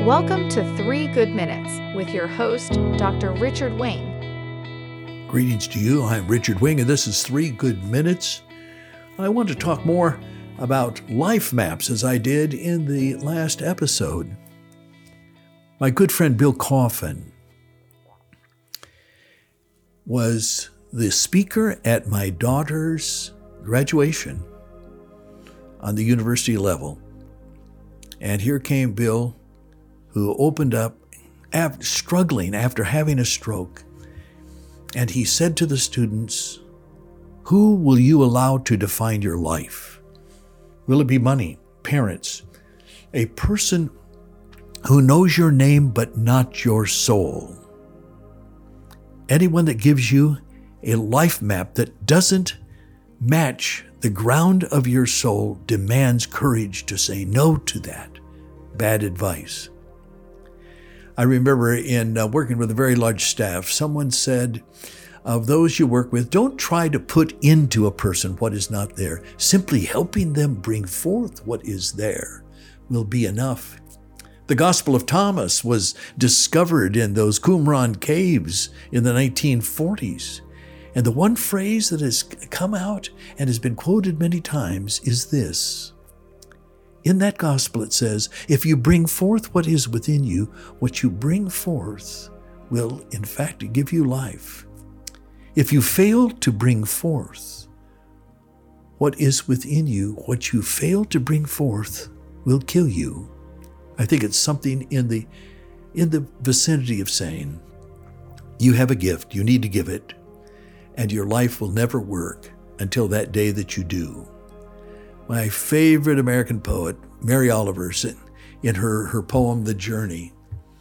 Welcome to 3 Good Minutes with your host, Dr. Richard Wing. Greetings to you. I'm Richard Wing, and this is 3 Good Minutes. I want to talk more about life maps as I did in the last episode. My good friend Bill Coffin was the speaker at my daughter's graduation on the university level. And here came Bill, who opened up, struggling after having a stroke. And he said to the students, "Who will you allow to define your life? Will it be money, parents, a person who knows your name but not your soul? Anyone that gives you a life map that doesn't match the ground of your soul demands courage to say no to that bad advice." I remember in working with a very large staff, someone said, of those you work with, don't try to put into a person what is not there. Simply helping them bring forth what is there will be enough. The Gospel of Thomas was discovered in those Qumran caves in the 1940s. And the one phrase that has come out and has been quoted many times is this. In that gospel it says, if you bring forth what is within you, what you bring forth will in fact give you life. If you fail to bring forth what is within you, what you fail to bring forth will kill you. I think it's something in the vicinity of saying, you have a gift, you need to give it, and your life will never work until that day that you do. My favorite American poet, Mary Oliver, in her poem, The Journey,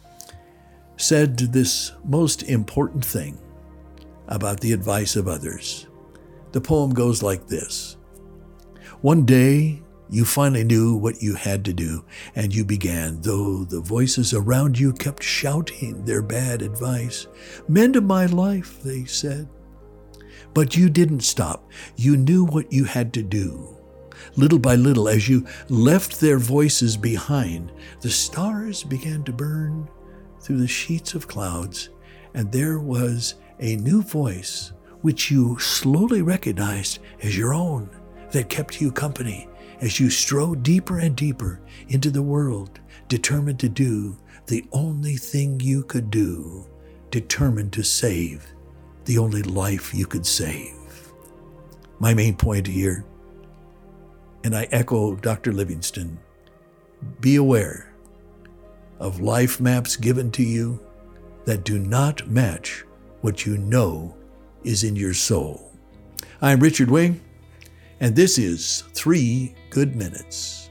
said this most important thing about the advice of others. The poem goes like this. One day, you finally knew what you had to do, and you began, though the voices around you kept shouting their bad advice. Mend my life, they said. But you didn't stop. You knew what you had to do. Little by little, as you left their voices behind, the stars began to burn through the sheets of clouds, and there was a new voice which you slowly recognized as your own that kept you company as you strode deeper and deeper into the world, determined to do the only thing you could do, determined to save the only life you could save. My main point here, and I echo Dr. Livingston, be aware of life maps given to you that do not match what you know is in your soul. I'm Richard Wing, and this is 3 Good Minutes.